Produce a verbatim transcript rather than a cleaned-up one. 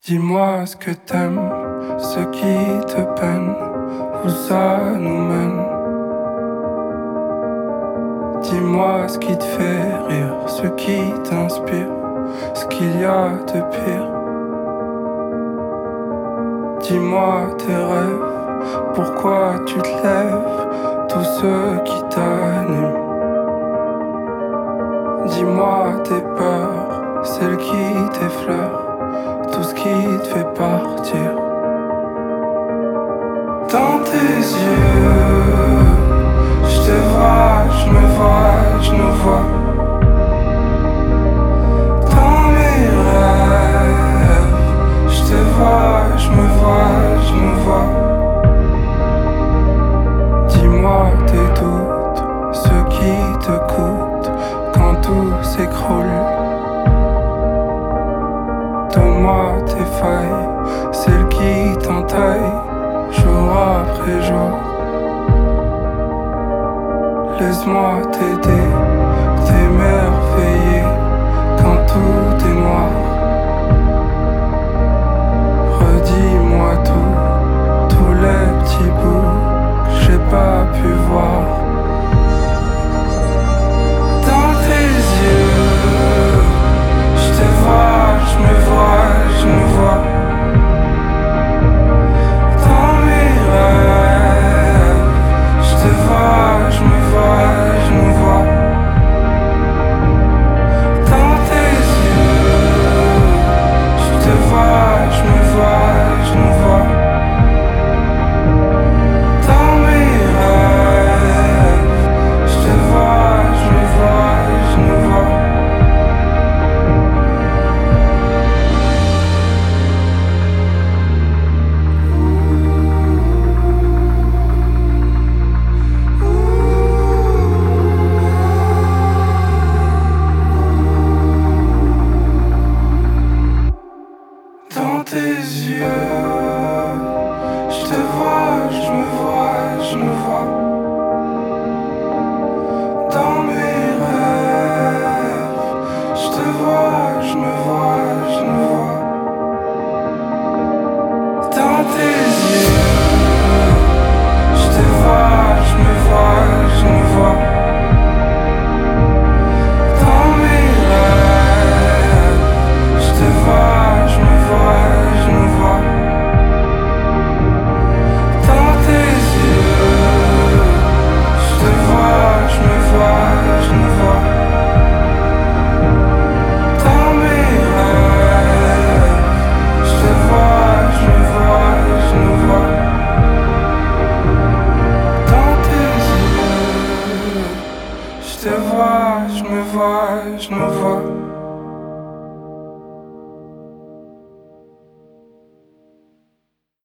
Dis-moi ce que t'aimes, ce qui te peine, où ça nous mène. Dis-moi ce qui te fait rire, ce qui t'inspire, ce qu'il y a de pire. Dis-moi tes rêves, pourquoi tu te lèves, tout ce qui t'anime. Dis-moi tes peurs, celles qui t'effleurent, tout ce qui te fait partir. Dans tes yeux, je te vois, je me vois, je nous vois. Dans mes rêves, je te vois, je me vois, je nous vois. Dis-moi tes doutes, ceux qui te coûtent quand tout s'écroule. Donne-moi tes failles, celles qui t'entaillent jour après jour. Laisse-moi t'aider, t'émerveiller quand tout est noir. Redis-moi tout, tous les petits bouts que j'ai pas pu voir. Dans tes yeux, je te vois, je me vois, je me vois. Dans mes rêves, je te vois, je me vois, je me vois. Dans tes yeux, je te vois, je me vois, je me vois. Dans mes rêves, je te vois, je me vois, je me vois. Dans tes yeux, je te vois, je me vois, je me vois. Dans mes rêves, je te vois, je me vois, je me vois. Dans tes yeux, je te vois, je me vois, je me vois. Dans mes rêves, je te vois, je me vois, je me vois. Dans tes yeux, je te vois, je me vois, je me vois. Dans mes rêves, je te vois, je me vois, je me vois. Dans tes yeux, je te vois, je me vois, je me vois.